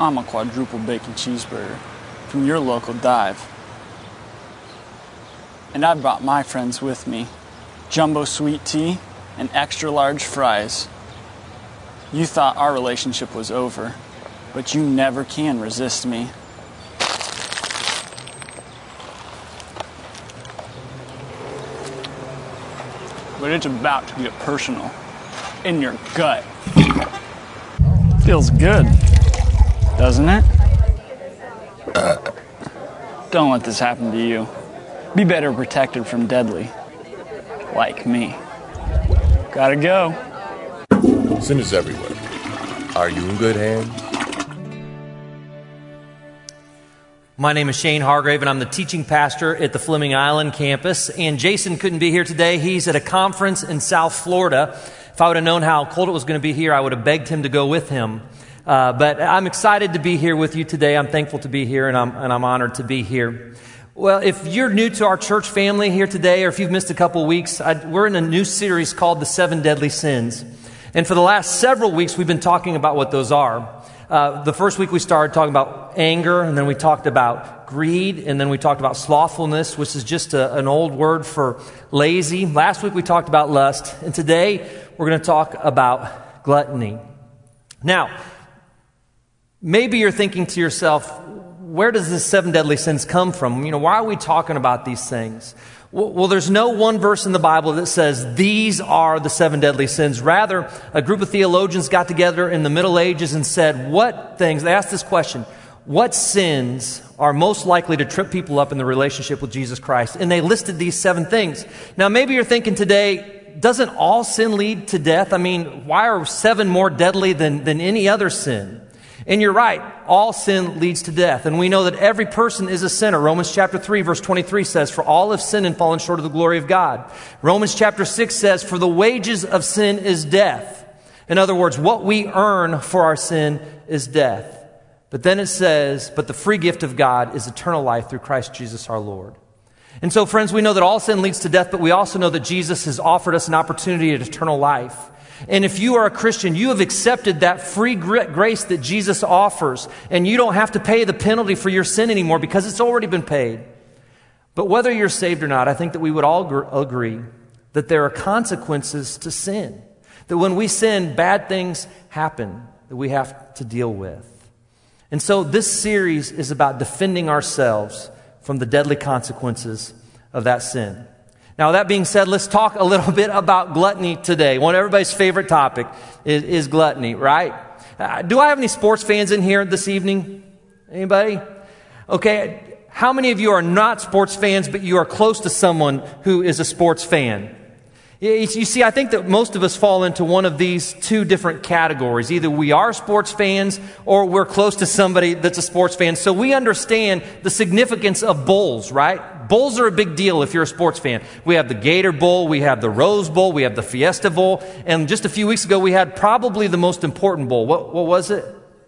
I'm a quadruple bacon cheeseburger from your local Dive. And I brought my friends with me. Jumbo sweet tea and extra large fries. You thought our relationship was over, but you never can resist me. But it's about to get personal. In your gut. Feels good, doesn't it? Don't let this happen to you. Be better protected from deadly. Like me. Gotta go. Sin is everywhere. Are you in good hands? My name is Shane Hargrave, and I'm the teaching pastor at the Fleming Island campus. And Jason couldn't be here today. He's at a conference in South Florida. If I would have known how cold it was going to be here, I would have begged him to go with him. But I'm excited to be here with you today. I'm thankful to be here, and I'm honored to be here. Well, if you're new to our church family here today, or if you've missed a couple weeks, we're in a new series called The 7 Deadly Sins. And for the last several weeks, we've been talking about what those are. The first week we started talking about anger, and then we talked about greed, and then we talked about slothfulness, which is just an old word for lazy. Last week we talked about lust, and today we're going to talk about gluttony. Now, maybe you're thinking to yourself, where does this 7 deadly sins come from? Why are we talking about these things? Well, there's no one verse in the Bible that says these are the 7 deadly sins. Rather, a group of theologians got together in the Middle Ages and said, they asked this question, what sins are most likely to trip people up in the relationship with Jesus Christ? And they listed these 7 things. Now, maybe you're thinking today, doesn't all sin lead to death? Why are 7 more deadly than any other sin? And you're right, all sin leads to death. And we know that every person is a sinner. Romans chapter 3, verse 23 says, for all have sinned and fallen short of the glory of God. Romans chapter 6 says, for the wages of sin is death. In other words, what we earn for our sin is death. But then it says, but the free gift of God is eternal life through Christ Jesus our Lord. And so, friends, we know that all sin leads to death, but we also know that Jesus has offered us an opportunity at eternal life. And if you are a Christian, you have accepted that free grace that Jesus offers, and you don't have to pay the penalty for your sin anymore because it's already been paid. But whether you're saved or not, I think that we would all agree that there are consequences to sin. That when we sin, bad things happen that we have to deal with. And so this series is about defending ourselves from the deadly consequences of that sin. Now, that being said, let's talk a little bit about gluttony today. One of everybody's favorite topic is gluttony, right? Do I have any sports fans in here this evening? Anybody? Okay. How many of you are not sports fans, but you are close to someone who is a sports fan? You see, I think that most of us fall into one of these 2 different categories. Either we are sports fans or we're close to somebody that's a sports fan. So we understand the significance of bowls, right? Bowls are a big deal if you're a sports fan. We have the Gator Bowl, we have the Rose Bowl, we have the Fiesta Bowl, and just a few weeks ago we had probably the most important bowl. What was it?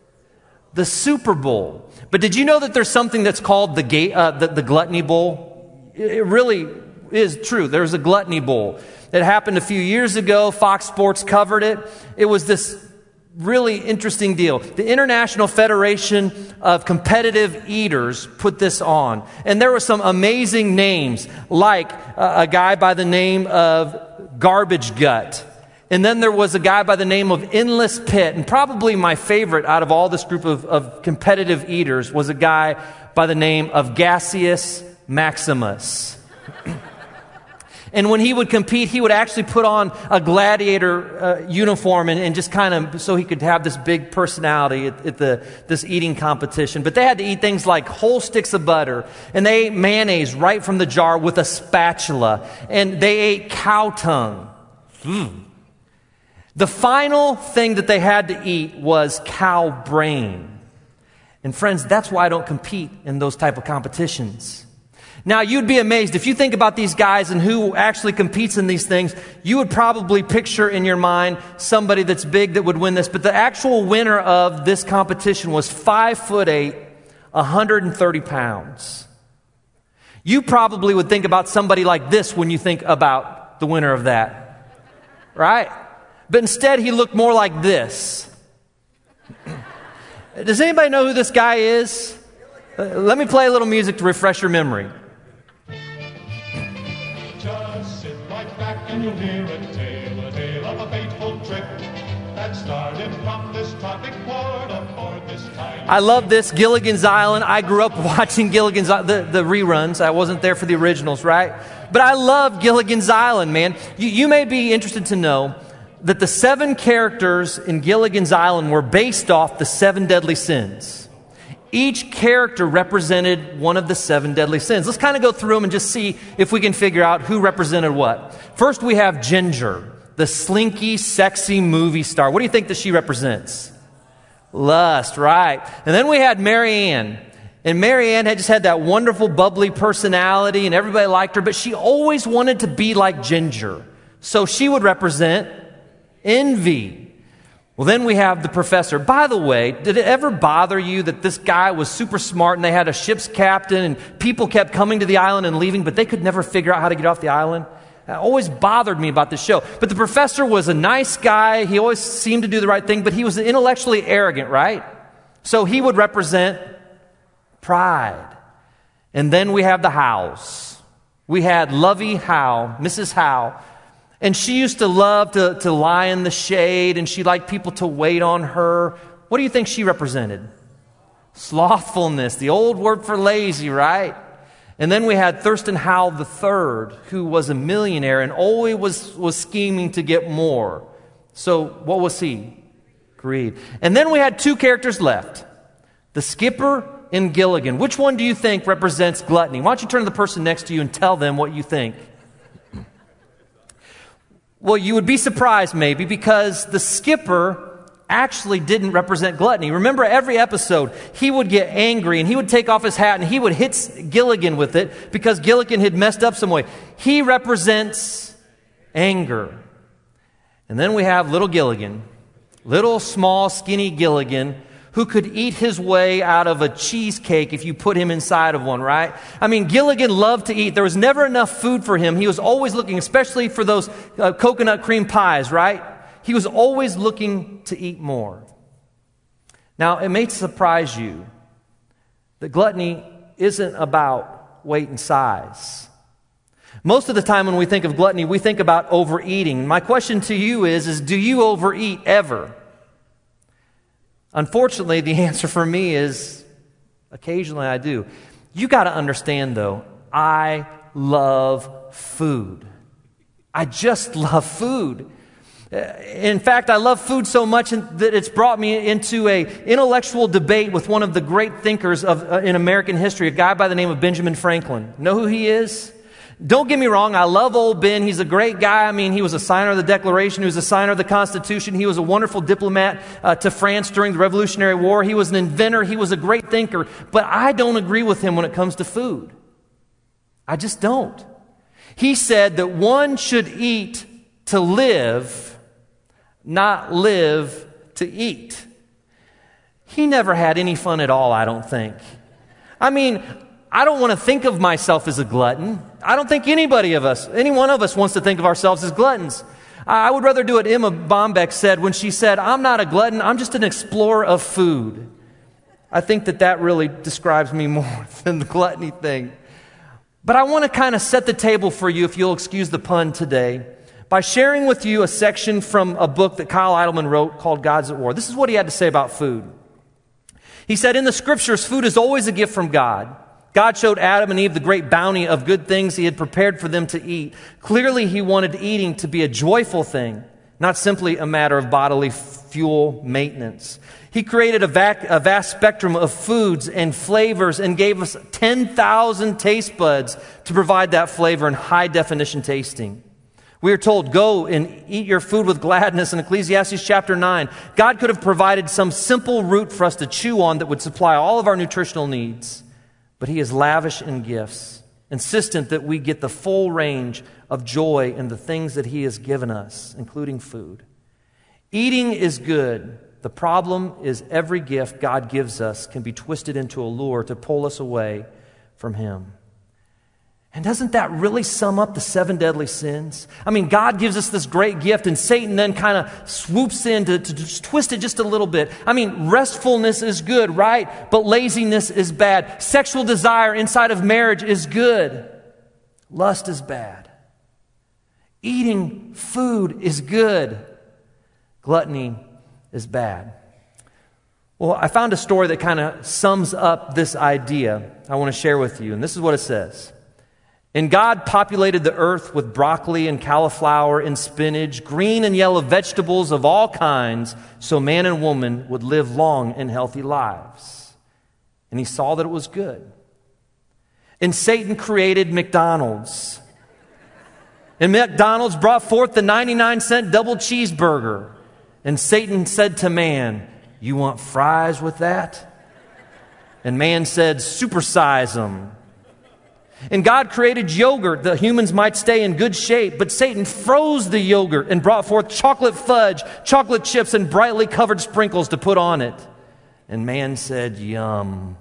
The Super Bowl. But did you know that there's something that's called the Gluttony Bowl? It really is true. There's a Gluttony Bowl. It happened a few years ago. Fox Sports covered it. It was this really interesting deal. The International Federation of Competitive Eaters put this on. And there were some amazing names, like a guy by the name of Garbage Gut. And then there was a guy by the name of Endless Pit. And probably my favorite out of all this group of competitive eaters was a guy by the name of Gaseous Maximus. And when he would compete, he would actually put on a gladiator uniform and just kind of so he could have this big personality at this eating competition. But they had to eat things like whole sticks of butter, and they ate mayonnaise right from the jar with a spatula, and they ate cow tongue. The final thing that they had to eat was cow brain. And friends, that's why I don't compete in those type of competitions. Now, you'd be amazed. If you think about these guys and who actually competes in these things, you would probably picture in your mind somebody that's big that would win this. But the actual winner of this competition was 5'8", 130 pounds. You probably would think about somebody like this when you think about the winner of that. Right? But instead, he looked more like this. Does anybody know who this guy is? Let me play a little music to refresh your memory. Just sit right back and you'll hear a tale of a fateful trip that started from this tropic port aboard this tiny... I love this, Gilligan's Island. I grew up watching Gilligan's Island, the reruns. I wasn't there for the originals, right? But I love Gilligan's Island, man. You may be interested to know that the 7 characters in Gilligan's Island were based off the 7 deadly sins. Each character represented one of the 7 deadly sins. Let's kind of go through them and just see if we can figure out who represented what. First, we have Ginger, the slinky, sexy movie star. What do you think that she represents? Lust, right. And then we had Mary Ann. And Mary Ann had just had that wonderful, bubbly personality, and everybody liked her, but she always wanted to be like Ginger. So she would represent envy. Well, then we have the professor. By the way, did it ever bother you that this guy was super smart and they had a ship's captain and people kept coming to the island and leaving, but they could never figure out how to get off the island? That always bothered me about this show. But the professor was a nice guy. He always seemed to do the right thing, but he was intellectually arrogant, right? So he would represent pride. And then we have the Howes. We had Lovey Howe, Mrs. Howe. And she used to love to lie in the shade, and she liked people to wait on her. What do you think she represented? Slothfulness, the old word for lazy, right? And then we had Thurston Howell III, who was a millionaire and always was scheming to get more. So what was he? Greed. And then we had 2 characters left, the skipper and Gilligan. Which one do you think represents gluttony? Why don't you turn to the person next to you and tell them what you think? Well, you would be surprised maybe, because the skipper actually didn't represent gluttony. Remember, every episode, he would get angry and he would take off his hat and he would hit Gilligan with it because Gilligan had messed up some way. He represents anger. And then we have little Gilligan, little small skinny Gilligan, who could eat his way out of a cheesecake if you put him inside of one, right? I mean, Gilligan loved to eat. There was never enough food for him. He was always looking, especially for those coconut cream pies, right? He was always looking to eat more. Now, it may surprise you that gluttony isn't about weight and size. Most of the time when we think of gluttony, we think about overeating. My question to you is do you overeat ever? Unfortunately, the answer for me is occasionally I do. You got to understand, though, I love food. I just love food. In fact, I love food so much that it's brought me into an intellectual debate with one of the great thinkers in American history, a guy by the name of Benjamin Franklin. Know who he is? Don't get me wrong, I love old Ben. He's a great guy. I mean, he was a signer of the Declaration. He was a signer of the Constitution. He was a wonderful diplomat to France during the Revolutionary War. He was an inventor. He was a great thinker. But I don't agree with him when it comes to food. I just don't. He said that one should eat to live, not live to eat. He never had any fun at all, I don't think. I mean, I don't want to think of myself as a glutton. I don't think any one of us wants to think of ourselves as gluttons. I would rather do what Emma Bombeck said when she said, I'm not a glutton, I'm just an explorer of food. I think that really describes me more than the gluttony thing. But I want to kind of set the table for you, if you'll excuse the pun today, by sharing with you a section from a book that Kyle Idleman wrote called Gods at War. This is what he had to say about food. He said, in the scriptures, food is always a gift from God. God showed Adam and Eve the great bounty of good things he had prepared for them to eat. Clearly, he wanted eating to be a joyful thing, not simply a matter of bodily fuel maintenance. He created a vast spectrum of foods and flavors and gave us 10,000 taste buds to provide that flavor and high-definition tasting. We are told, go and eat your food with gladness in Ecclesiastes chapter 9. God could have provided some simple root for us to chew on that would supply all of our nutritional needs. But he is lavish in gifts, insistent that we get the full range of joy in the things that he has given us, including food. Eating is good. The problem is every gift God gives us can be twisted into a lure to pull us away from him. And doesn't that really sum up the 7 deadly sins? I mean, God gives us this great gift, and Satan then kind of swoops in to just twist it just a little bit. I mean, restfulness is good, right? But laziness is bad. Sexual desire inside of marriage is good. Lust is bad. Eating food is good. Gluttony is bad. Well, I found a story that kind of sums up this idea I want to share with you, and this is what it says. And God populated the earth with broccoli and cauliflower and spinach, green and yellow vegetables of all kinds, so man and woman would live long and healthy lives. And he saw that it was good. And Satan created McDonald's. And McDonald's brought forth the 99-cent double cheeseburger. And Satan said to man, "You want fries with that?" And man said, "Supersize them." And God created yogurt that humans might stay in good shape, but Satan froze the yogurt and brought forth chocolate fudge, chocolate chips, and brightly colored sprinkles to put on it. And man said, "Yum."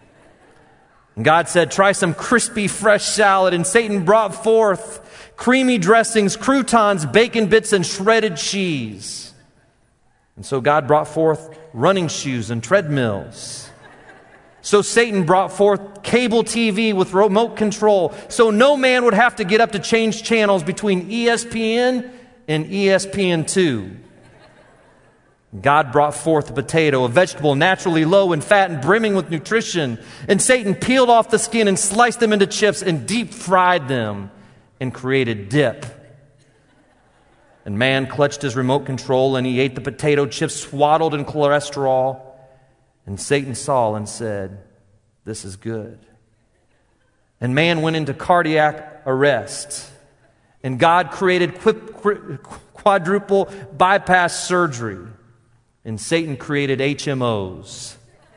And God said, "Try some crispy fresh salad." And Satan brought forth creamy dressings, croutons, bacon bits, and shredded cheese. And so God brought forth running shoes and treadmills. So Satan brought forth cable TV with remote control, so no man would have to get up to change channels between ESPN and ESPN2. God brought forth a potato, a vegetable naturally low in fat and brimming with nutrition. And Satan peeled off the skin and sliced them into chips and deep fried them and created dip. And man clutched his remote control and he ate the potato chips swaddled in cholesterol. And Satan saw and said, "This is good." And man went into cardiac arrest. And God created quadruple bypass surgery. And Satan created HMOs.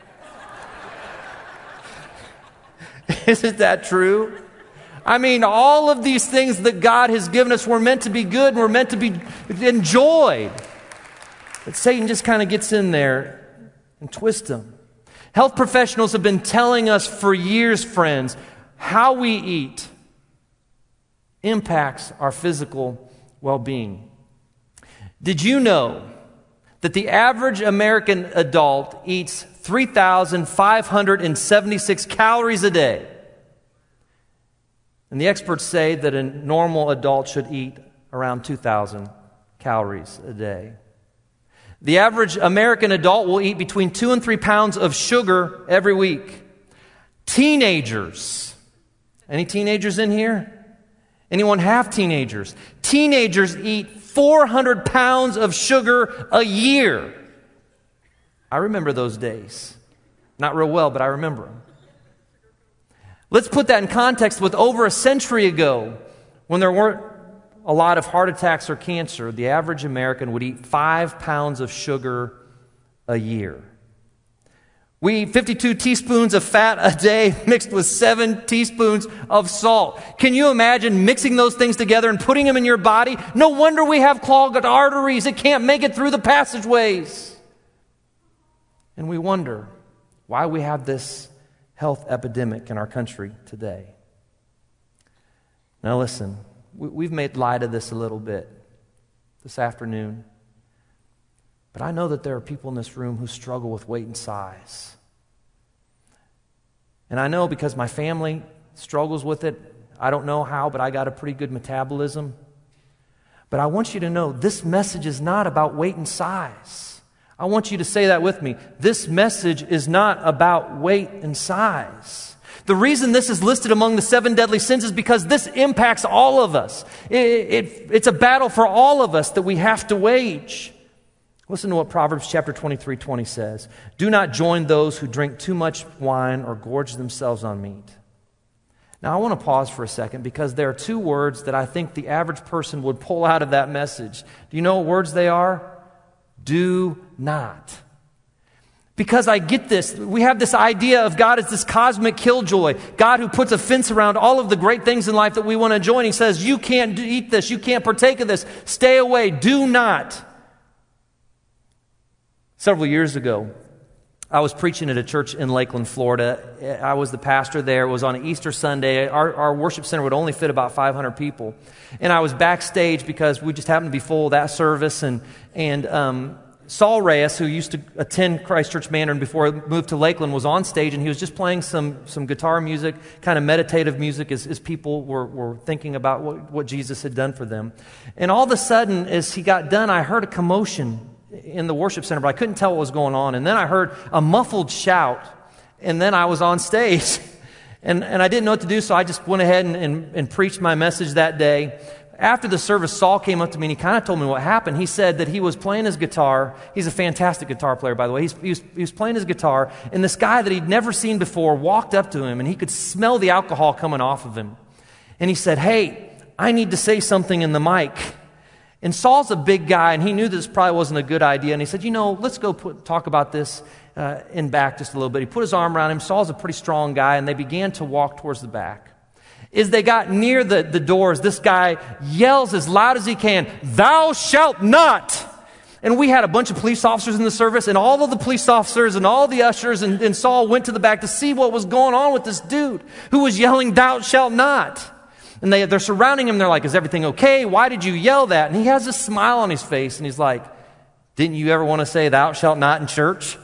Isn't that true? I mean, all of these things that God has given us were meant to be good and were meant to be enjoyed. But Satan just kind of gets in there and twist them. Health professionals have been telling us for years, friends, how we eat impacts our physical well-being. Did you know that the average American adult eats 3,576 calories a day? And the experts say that a normal adult should eat around 2,000 calories a day. The average American adult will eat between 2 and 3 pounds of sugar every week. Teenagers. Any teenagers in here? Anyone have teenagers? Teenagers eat 400 pounds of sugar a year. I remember those days. Not real well, but I remember them. Let's put that in context with over a century ago, when there weren't a lot of heart attacks or cancer, the average American would eat 5 pounds of sugar a year. We eat 52 teaspoons of fat a day mixed with 7 teaspoons of salt. Can you imagine mixing those things together and putting them in your body? No wonder we have clogged arteries. It can't make it through the passageways. And we wonder why we have this health epidemic in our country today. Now listen. We've made light of this a little bit this afternoon. But I know that there are people in this room who struggle with weight and size. And I know because my family struggles with it. I don't know how, but I got a pretty good metabolism. But I want you to know this message is not about weight and size. I want you to say that with me. This message is not about weight and size. The reason this is listed among the 7 deadly sins is because this impacts all of us. It's a battle for all of us that we have to wage. Listen to what Proverbs chapter 23:20 says. "Do not join those who drink too much wine or gorge themselves on meat." Now I want to pause for a second because there are 2 words that I think the average person would pull out of that message. Do you know what words they are? Do not. Because I get this. We have this idea of God as this cosmic killjoy. God who puts a fence around all of the great things in life that we want to enjoy. And he says, you can't eat this. You can't partake of this. Stay away. Do not. Several years ago, I was preaching at a church in Lakeland, Florida. I was the pastor there. It was on Easter Sunday. Our worship center would only fit about 500 people. And I was backstage because we just happened to be full of that service. And Saul Reyes, who used to attend Christ Church Mandarin before he moved to Lakeland, was on stage, and he was just playing some guitar music, kind of meditative music as people were thinking about what Jesus had done for them. And all of a sudden, as he got done, I heard a commotion in the worship center, but I couldn't tell what was going on. And then I heard a muffled shout, and then I was on stage. And I didn't know what to do, so I just went ahead and preached my message that day. After the service, Saul came up to me and he kind of told me what happened. He said that he was playing his guitar. He's a fantastic guitar player, by the way. He was playing his guitar, and this guy that he'd never seen before walked up to him, and he could smell the alcohol coming off of him. And he said, "Hey, I need to say something in the mic." And Saul's a big guy, and he knew this probably wasn't a good idea. And he said, let's go talk about this in back just a little bit. He put his arm around him. Saul's a pretty strong guy, and they began to walk towards the back. As they got near the doors, this guy yells as loud as he can, "Thou shalt not!" And we had a bunch of police officers in the service, and all of the police officers and all the ushers and Saul went to the back to see what was going on with this dude who was yelling, "Thou shalt not!" And they're surrounding him. They're like, "Is everything okay? Why did you yell that?" And he has a smile on his face, and he's like, "Didn't you ever want to say thou shalt not in church?"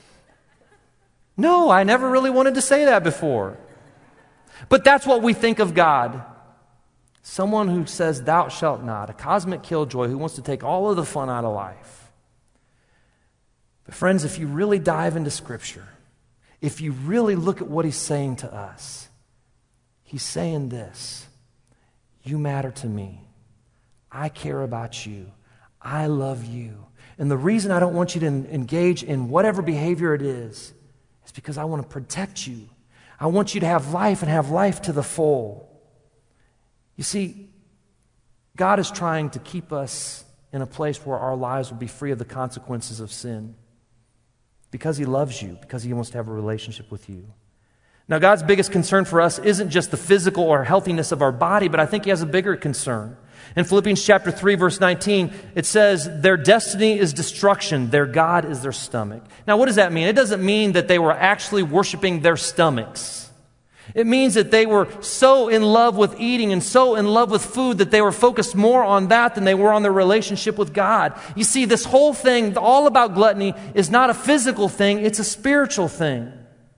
"No, I never really wanted to say that before." But that's what we think of God. Someone who says thou shalt not, a cosmic killjoy who wants to take all of the fun out of life. But friends, if you really dive into Scripture, if you really look at what he's saying to us, he's saying this: you matter to me. I care about you. I love you. And the reason I don't want you to engage in whatever behavior it is because I want to protect you. I want you to have life and have life to the full. You see, God is trying to keep us in a place where our lives will be free of the consequences of sin because he loves you, because he wants to have a relationship with you. Now, God's biggest concern for us isn't just the physical or healthiness of our body, but I think he has a bigger concern. In Philippians chapter 3, verse 19, it says, "Their destiny is destruction. Their God is their stomach." Now, what does that mean? It doesn't mean that they were actually worshiping their stomachs. It means that they were so in love with eating and so in love with food that they were focused more on that than they were on their relationship with God. You see, this whole thing, all about gluttony, is not a physical thing, it's a spiritual thing.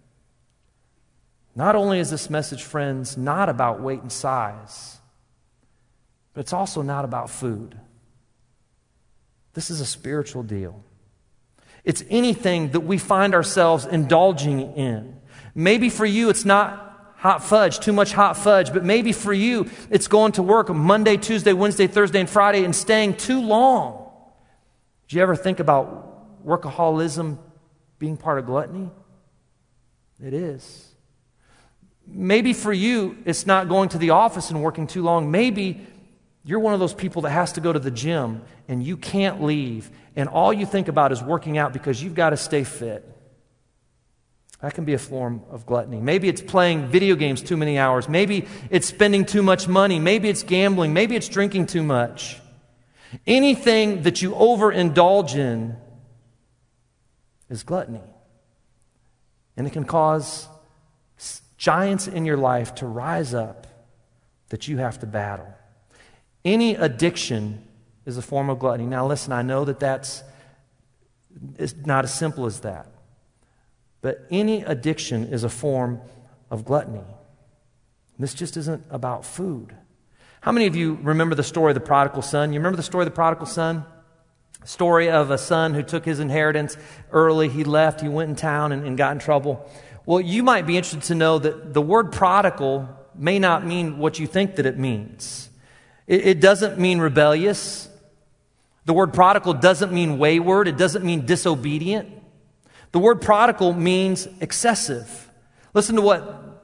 Not only is this message, friends, not about weight and size, but it's also not about food. This is a spiritual deal. It's anything that we find ourselves indulging in. Maybe for you it's not hot fudge, too much hot fudge, but maybe for you it's going to work Monday, Tuesday, Wednesday, Thursday, and Friday and staying too long. Did you ever think about workaholism being part of gluttony? It is. Maybe for you, it's not going to the office and working too long. Maybe you're one of those people that has to go to the gym and you can't leave, and all you think about is working out because you've got to stay fit. That can be a form of gluttony. Maybe it's playing video games too many hours. Maybe it's spending too much money. Maybe it's gambling. Maybe it's drinking too much. Anything that you overindulge in is gluttony. And it can cause giants in your life to rise up that you have to battle. Any addiction is a form of gluttony. Now listen, I know that's not as simple as that. But any addiction is a form of gluttony. This just isn't about food. How many of you remember the story of the prodigal son? You remember the story of the prodigal son? Story of a son who took his inheritance early. He left, he went in town and got in trouble. Well, you might be interested to know that the word prodigal may not mean what you think that it means. It doesn't mean rebellious. The word prodigal doesn't mean wayward. It doesn't mean disobedient. The word prodigal means excessive. Listen to what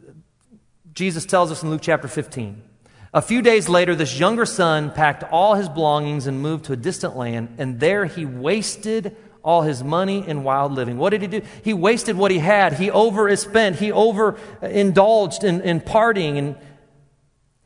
Jesus tells us in Luke chapter 15. A few days later, this younger son packed all his belongings and moved to a distant land, and there he wasted all his money in wild living. What did he do? He wasted what he had. He overspent. He overindulged in partying, and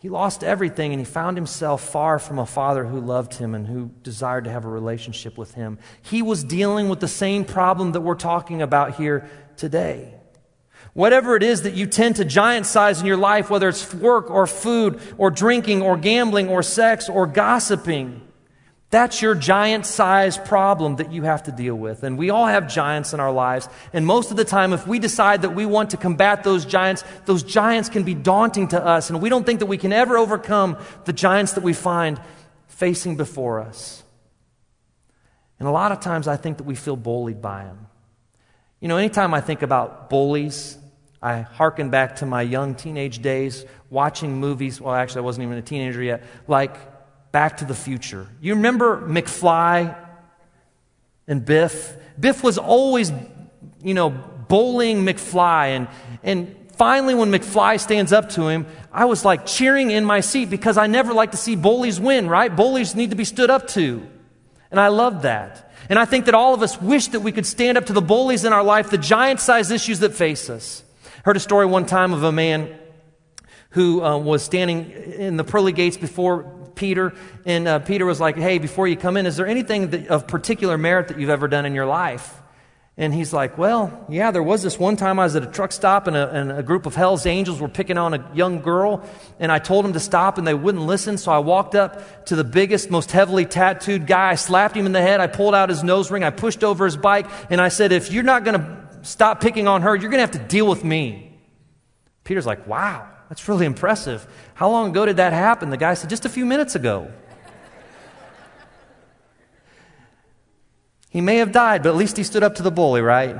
He lost everything, and he found himself far from a father who loved him and who desired to have a relationship with him. He was dealing with the same problem that we're talking about here today. Whatever it is that you tend to giant size in your life, whether it's work or food or drinking or gambling or sex or gossiping, that's your giant size problem that you have to deal with. And we all have giants in our lives. And most of the time, if we decide that we want to combat those giants can be daunting to us. And we don't think that we can ever overcome the giants that we find facing before us. And a lot of times I think that we feel bullied by them. You know, anytime I think about bullies, I hearken back to my young teenage days watching movies. Well, actually, I wasn't even a teenager yet. Like Back to the Future. You remember McFly and Biff? Biff was always, bullying McFly. And finally, when McFly stands up to him, I was like cheering in my seat because I never like to see bullies win, right? Bullies need to be stood up to. And I love that. And I think that all of us wish that we could stand up to the bullies in our life, the giant-sized issues that face us. Heard a story one time of a man who was standing in the pearly gates before Peter, and Peter was like, hey, before you come in, is there anything of particular merit that you've ever done in your life? And he's like, well, yeah, there was this one time I was at a truck stop and a group of Hell's Angels were picking on a young girl, and I told them to stop and they wouldn't listen, so I walked up to the biggest, most heavily tattooed guy, I slapped him in the head, I pulled out his nose ring, I pushed over his bike, and I said, if you're not going to stop picking on her, you're going to have to deal with me. Peter's like, wow, that's really impressive. How long ago did that happen? The guy said, just a few minutes ago. He may have died, but at least he stood up to the bully, right?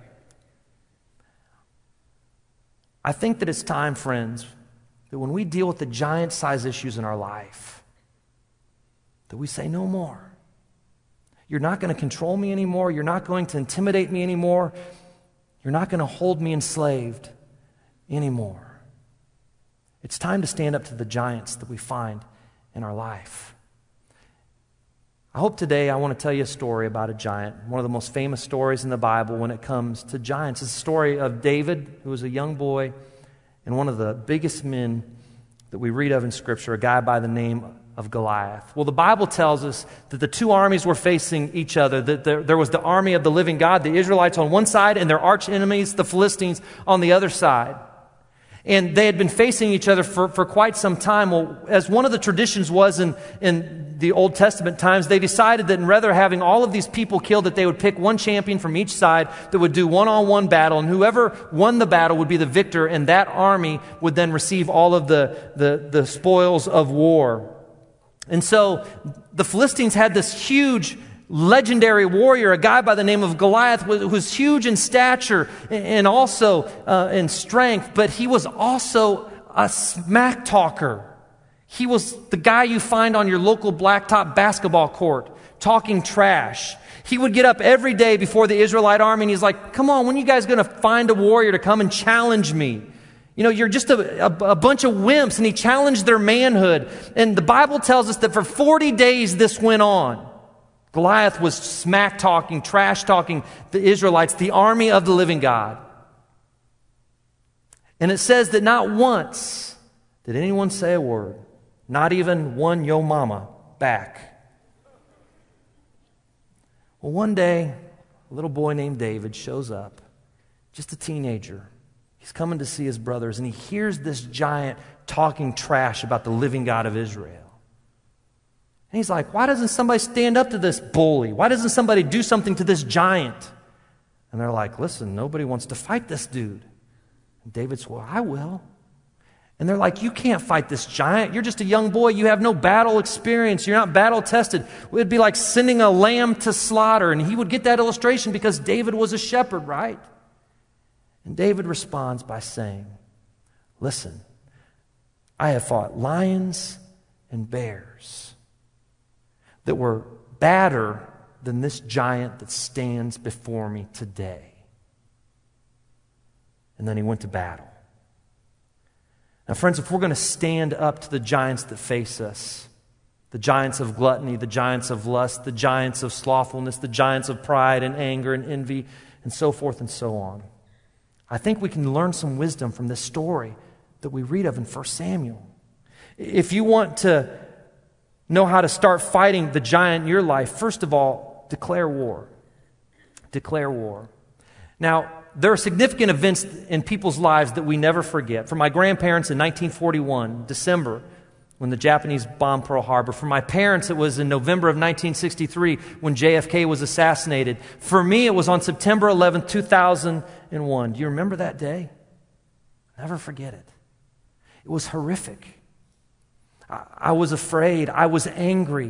I think that it's time, friends, that when we deal with the giant-size issues in our life, that we say no more. You're not going to control me anymore. You're not going to intimidate me anymore. You're not going to hold me enslaved anymore. It's time to stand up to the giants that we find in our life. I hope today I want to tell you a story about a giant, one of the most famous stories in the Bible when it comes to giants. It's the story of David, who was a young boy, and one of the biggest men that we read of in Scripture, a guy by the name of Goliath. Well, the Bible tells us that the two armies were facing each other, that there was the army of the living God, the Israelites on one side, and their arch enemies, the Philistines, on the other side. And they had been facing each other for quite some time. Well, as one of the traditions was in the Old Testament times, they decided that rather having all of these people killed, that they would pick one champion from each side that would do one-on-one battle, and whoever won the battle would be the victor, and that army would then receive all of the spoils of war. And so the Philistines had this huge legendary warrior, a guy by the name of Goliath, who was huge in stature and also in strength, but he was also a smack talker. He was the guy you find on your local blacktop basketball court, talking trash. He would get up every day before the Israelite army and he's like, come on, when are you guys going to find a warrior to come and challenge me? You know, you're just a bunch of wimps. And he challenged their manhood. And the Bible tells us that for 40 days this went on. Goliath was smack-talking, trash-talking the Israelites, the army of the living God. And it says that not once did anyone say a word, not even one yo mama back. Well, one day, a little boy named David shows up, just a teenager. He's coming to see his brothers, and he hears this giant talking trash about the living God of Israel. And he's like, why doesn't somebody stand up to this bully? Why doesn't somebody do something to this giant? And they're like, listen, nobody wants to fight this dude. And David's, well, I will. And they're like, you can't fight this giant. You're just a young boy. You have no battle experience. You're not battle tested. It would be like sending a lamb to slaughter. And he would get that illustration because David was a shepherd, right? And David responds by saying, listen, I have fought lions and bears that were badder than this giant that stands before me today. And then he went to battle. Now, friends, if we're going to stand up to the giants that face us, the giants of gluttony, the giants of lust, the giants of slothfulness, the giants of pride and anger and envy, and so forth and so on, I think we can learn some wisdom from this story that we read of in 1 Samuel. If you want to know how to start fighting the giant in your life, first of all, declare war. Declare war. Now, there are significant events in people's lives that we never forget. For my grandparents in 1941, December, when the Japanese bombed Pearl Harbor. For my parents, it was in November of 1963 when JFK was assassinated. For me, it was on September 11th, 2001. Do you remember that day? Never forget it. It was horrific. I was afraid. I was angry.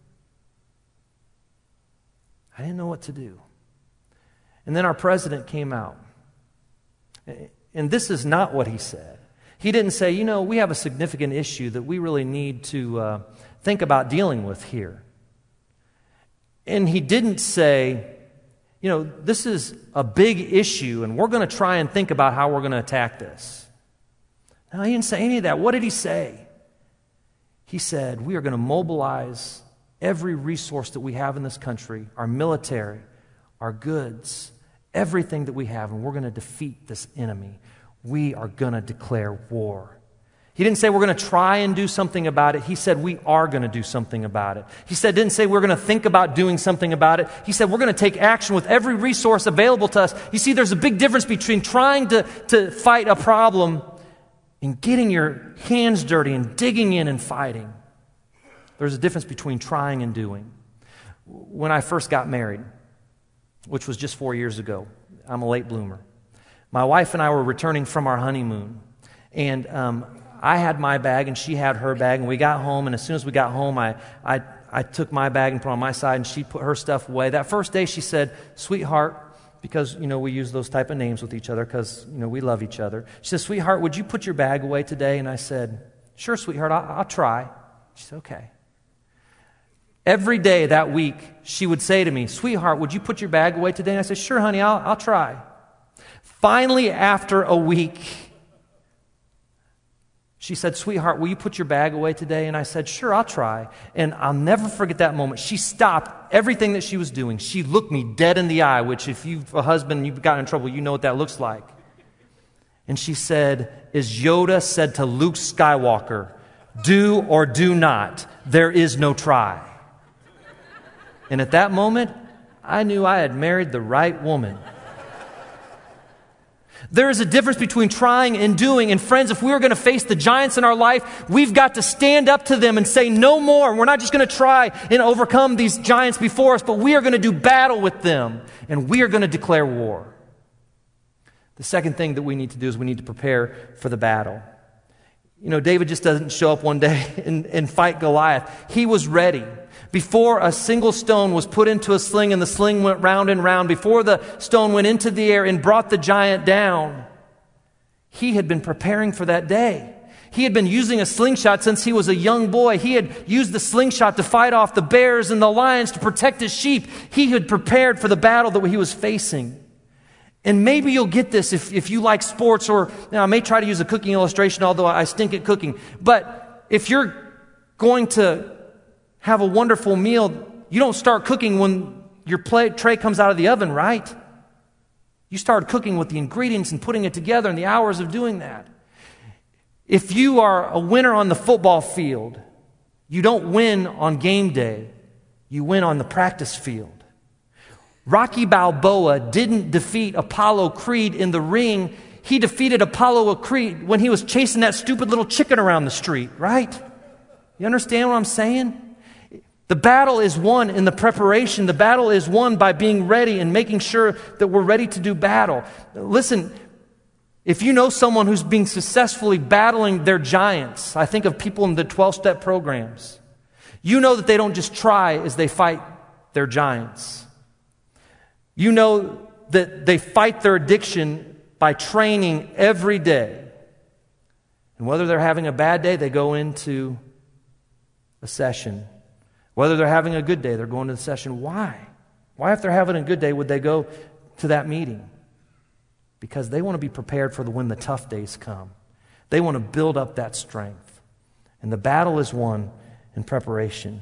I didn't know what to do. And then our president came out. And this is not what he said. He didn't say, we have a significant issue that we really need to think about dealing with here. And he didn't say, this is a big issue and we're going to try and think about how we're going to attack this. No, he didn't say any of that. What did he say? He said, we are going to mobilize every resource that we have in this country, our military, our goods, everything that we have, and we're going to defeat this enemy. We are going to declare war. He didn't say we're going to try and do something about it. He said we are going to do something about it. He didn't say we're going to think about doing something about it. He said we're going to take action with every resource available to us. You see, there's a big difference between trying to fight a problem and getting your hands dirty and digging in and fighting. There's a difference between trying and doing. When I first got married, which was just 4 years ago, I'm a late bloomer. My wife and I were returning from our honeymoon, and I had my bag and she had her bag, and we got home, and as soon as we got home, I took my bag and put it on my side, and she put her stuff away. That first day she said, "Sweetheart," because, we use those type of names with each other because, we love each other. She said, "Sweetheart, would you put your bag away today?" And I said, "Sure, sweetheart, I'll try." She said, "Okay." Every day that week, she would say to me, "Sweetheart, would you put your bag away today?" And I said, "Sure, honey, I'll try." Finally, after a week, she said, "Sweetheart, will you put your bag away today?" And I said, "Sure, I'll try." And I'll never forget that moment. She stopped everything that she was doing. She looked me dead in the eye, which if you've a husband and you've gotten in trouble, you know what that looks like. And she said, as Yoda said to Luke Skywalker, "Do or do not. There is no try." And at that moment, I knew I had married the right woman. There is a difference between trying and doing. And friends, if we are going to face the giants in our life, we've got to stand up to them and say no more. We're not just going to try and overcome these giants before us, but we are going to do battle with them. And we are going to declare war. The second thing that we need to do is we need to prepare for the battle. David just doesn't show up one day and fight Goliath. He was ready. Before a single stone was put into a sling and the sling went round and round, before the stone went into the air and brought the giant down, he had been preparing for that day. He had been using a slingshot since he was a young boy. He had used the slingshot to fight off the bears and the lions to protect his sheep. He had prepared for the battle that he was facing. And maybe you'll get this if you like sports, or I may try to use a cooking illustration, although I stink at cooking. But if you're going to have a wonderful meal, you don't start cooking when your tray comes out of the oven, right? You start cooking with the ingredients and putting it together and the hours of doing that. If you are a winner on the football field, you don't win on game day. You win on the practice field. Rocky Balboa didn't defeat Apollo Creed in the ring. He defeated Apollo Creed when he was chasing that stupid little chicken around the street, right? You understand what I'm saying? The battle is won in the preparation. The battle is won by being ready and making sure that we're ready to do battle. Listen, if you know someone who's been successfully battling their giants, I think of people in the 12-step programs. You know that they don't just try as they fight their giants. You know that they fight their addiction by training every day. And whether they're having a bad day, they go into a session. Whether they're having a good day, they're going to the session. Why? Why, if they're having a good day, would they go to that meeting? Because they want to be prepared for when the tough days come. They want to build up that strength. And the battle is won in preparation.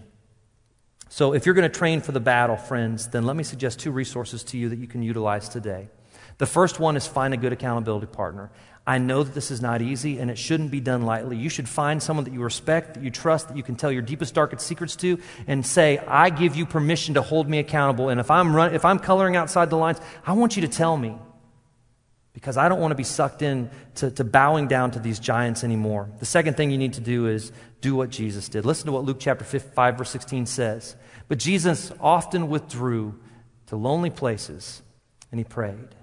So if you're going to train for the battle, friends, then let me suggest 2 resources to you that you can utilize today. The first one is find a good accountability partner. I know that this is not easy and it shouldn't be done lightly. You should find someone that you respect, that you trust, that you can tell your deepest, darkest secrets to, and say, I give you permission to hold me accountable. And if I'm coloring outside the lines, I want you to tell me, because I don't want to be sucked in to bowing down to these giants anymore. The second thing you need to do is do what Jesus did. Listen to what Luke chapter 5, verse 16 says. But Jesus often withdrew to lonely places and he prayed.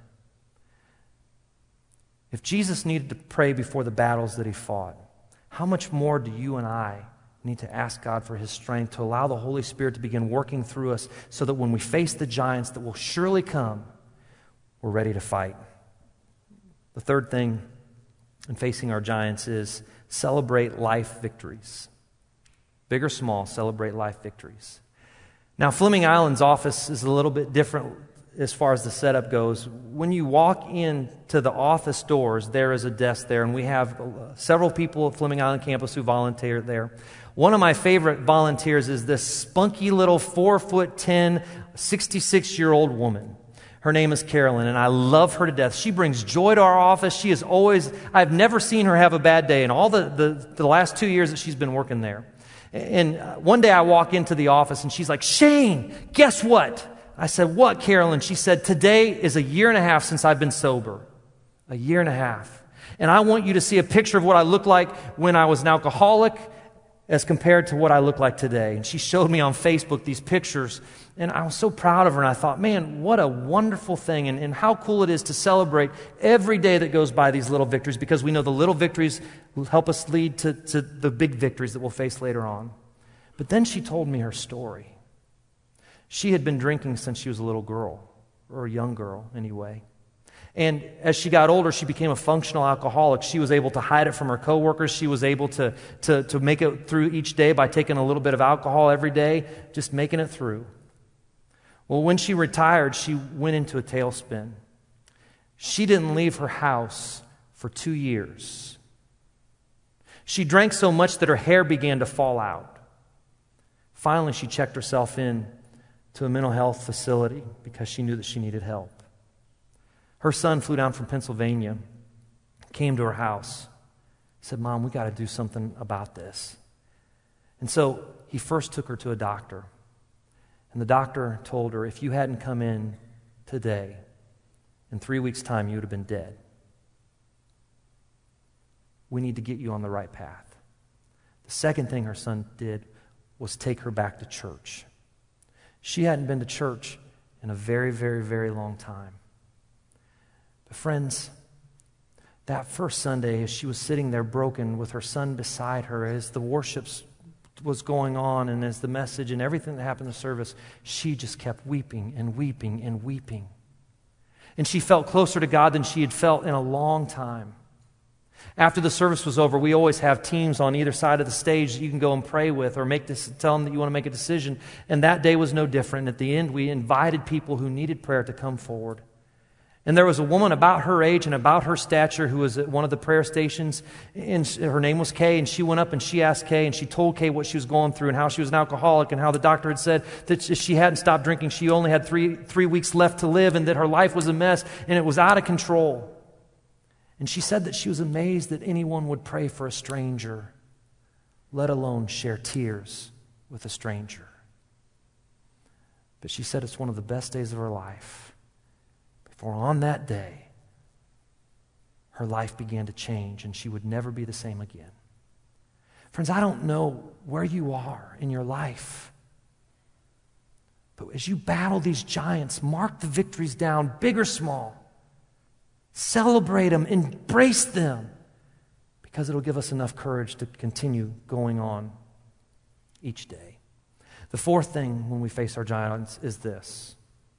If Jesus needed to pray before the battles that he fought, how much more do you and I need to ask God for his strength to allow the Holy Spirit to begin working through us so that when we face the giants that will surely come, we're ready to fight. The third thing in facing our giants is celebrate life victories. Big or small, celebrate life victories. Now, Fleming Island's office is a little bit different as far as the setup goes. When you walk into the office doors, there is a desk there, and we have several people at Fleming Island campus who volunteer there. One of my favorite volunteers is this spunky little 4'10", 66-year-old woman. Her name is Carolyn, and I love her to death. She brings joy to our office. She is always, I've never seen her have a bad day in all the last 2 years that she's been working there. And one day I walk into the office, and she's like, Shane, guess what? I said, what, Carolyn? She said, today is 1.5 years since I've been sober. 1.5 years. And I want you to see a picture of what I looked like when I was an alcoholic as compared to what I look like today. And she showed me on Facebook these pictures, and I was so proud of her, and I thought, man, what a wonderful thing, and how cool it is to celebrate every day that goes by these little victories, because we know the little victories will help us lead to the big victories that we'll face later on. But then she told me her story. She had been drinking since she was a little girl, or a young girl anyway. And as she got older, she became a functional alcoholic. She was able to hide it from her coworkers. She was able to make it through each day by taking a little bit of alcohol every day, just making it through. Well, when she retired, she went into a tailspin. She didn't leave her house for 2 years. She drank so much that her hair began to fall out. Finally, she checked herself in to a mental health facility because she knew that she needed help. Her son flew down from Pennsylvania, came to her house, said, Mom, we got to do something about this. And so he first took her to a doctor. And the doctor told her, if you hadn't come in today, in 3 weeks' time, you would have been dead. We need to get you on the right path. The second thing her son did was take her back to church. She hadn't been to church in a very, very, very long time. But friends, that first Sunday, as she was sitting there broken with her son beside her, as the worship was going on and as the message and everything that happened in the service, she just kept weeping and weeping and weeping. And she felt closer to God than she had felt in a long time. After the service was over, we always have teams on either side of the stage that you can go and pray with or tell them that you want to make a decision. And that day was no different. At the end, we invited people who needed prayer to come forward. And there was a woman about her age and about her stature who was at one of the prayer stations, and her name was Kay, and she went up and she asked Kay, and she told Kay what she was going through and how she was an alcoholic and how the doctor had said that if she hadn't stopped drinking, she only had three weeks left to live and that her life was a mess and it was out of control. And she said that she was amazed that anyone would pray for a stranger, let alone share tears with a stranger. But she said it's one of the best days of her life. For on that day, her life began to change and she would never be the same again. Friends, I don't know where you are in your life, but as you battle these giants, mark the victories down, big or small. Celebrate them, embrace them, because it'll give us enough courage to continue going on each day. The fourth thing when we face our giants is this.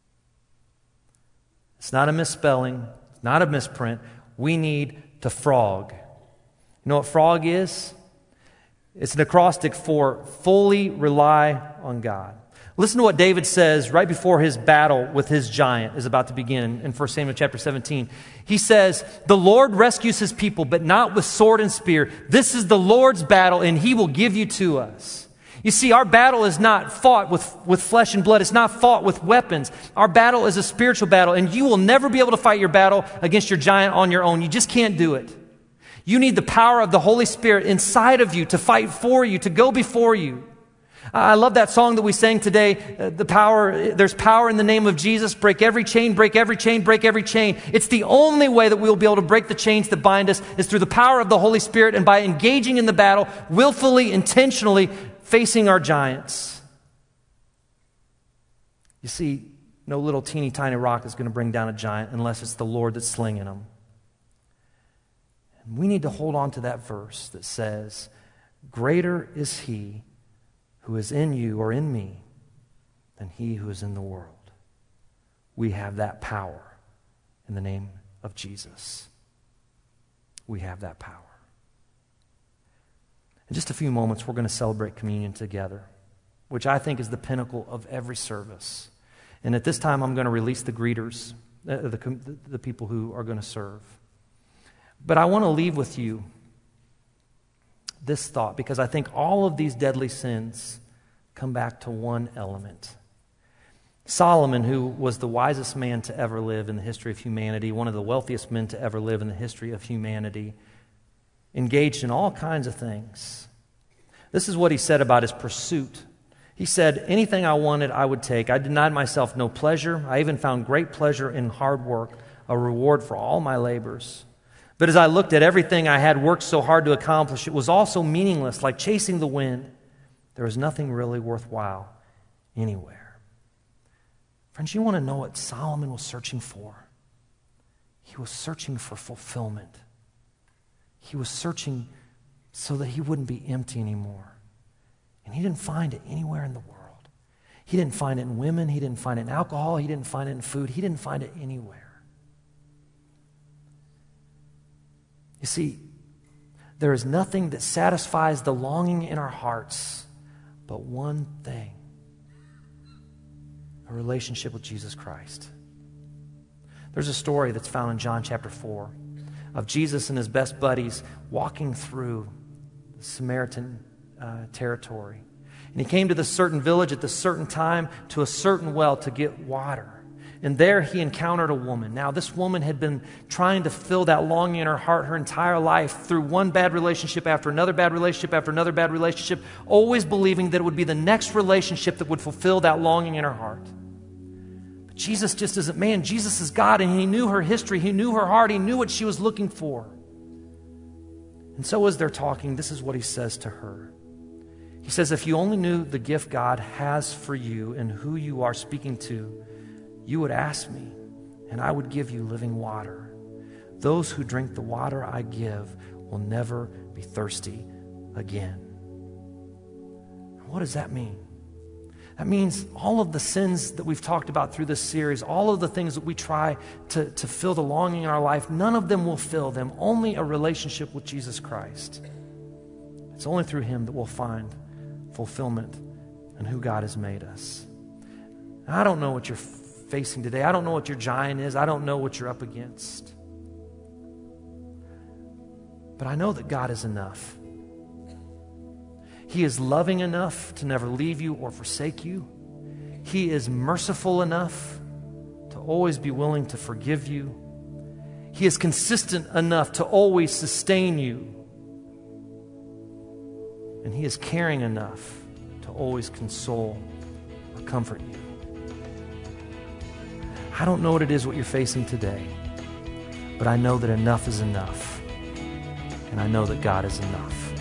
It's not a misspelling, it's not a misprint. We need to frog. You know what frog is? It's an acrostic for fully rely on God. Listen to what David says right before his battle with his giant is about to begin in 1 Samuel chapter 17. He says, the Lord rescues his people, but not with sword and spear. This is the Lord's battle, and he will give you to us. You see, our battle is not fought with flesh and blood. It's not fought with weapons. Our battle is a spiritual battle, and you will never be able to fight your battle against your giant on your own. You just can't do it. You need the power of the Holy Spirit inside of you to fight for you, to go before you. I love that song that we sang today, there's power in the name of Jesus. Break every chain, break every chain, break every chain. It's the only way that we will be able to break the chains that bind us is through the power of the Holy Spirit and by engaging in the battle, willfully, intentionally, facing our giants. You see, no little teeny tiny rock is going to bring down a giant unless it's the Lord that's slinging them. And we need to hold on to that verse that says, greater is he who is in you or in me than he who is in the world. We have that power in the name of Jesus. We have that power. In just a few moments, we're going to celebrate communion together, which I think is the pinnacle of every service. And at this time, I'm going to release the greeters, the people who are going to serve. But I want to leave with you this thought, because I think all of these deadly sins come back to one element. Solomon, who was the wisest man to ever live in the history of humanity, one of the wealthiest men to ever live in the history of humanity, engaged in all kinds of things. This is what he said about his pursuit. He said, anything I wanted, I would take. I denied myself no pleasure. I even found great pleasure in hard work, a reward for all my labors. But as I looked at everything I had worked so hard to accomplish, it was also meaningless, like chasing the wind. There was nothing really worthwhile anywhere. Friends, you want to know what Solomon was searching for? He was searching for fulfillment. He was searching so that he wouldn't be empty anymore. And he didn't find it anywhere in the world. He didn't find it in women. He didn't find it in alcohol. He didn't find it in food. He didn't find it anywhere. You see, there is nothing that satisfies the longing in our hearts but one thing: a relationship with Jesus Christ. There's a story that's found in John chapter 4 of Jesus and his best buddies walking through the Samaritan territory. And he came to this certain village at this certain time to a certain well to get water. And there he encountered a woman. Now, this woman had been trying to fill that longing in her heart her entire life through one bad relationship after another bad relationship after another bad relationship, always believing that it would be the next relationship that would fulfill that longing in her heart. But Jesus just isn't man. Jesus is God, and he knew her history. He knew her heart. He knew what she was looking for. And so as they're talking, this is what he says to her. He says, if you only knew the gift God has for you and who you are speaking to, you would ask me, and I would give you living water. Those who drink the water I give will never be thirsty again. What does that mean? That means all of the sins that we've talked about through this series, all of the things that we try to fill the longing in our life, none of them will fill them. Only a relationship with Jesus Christ. It's only through him that we'll find fulfillment in who God has made us. Now, I don't know what you're facing today. I don't know what your giant is. I don't know what you're up against. But I know that God is enough. He is loving enough to never leave you or forsake you. He is merciful enough to always be willing to forgive you. He is consistent enough to always sustain you. And he is caring enough to always console or comfort you. I don't know what it is what you're facing today, but I know that enough is enough. And I know that God is enough.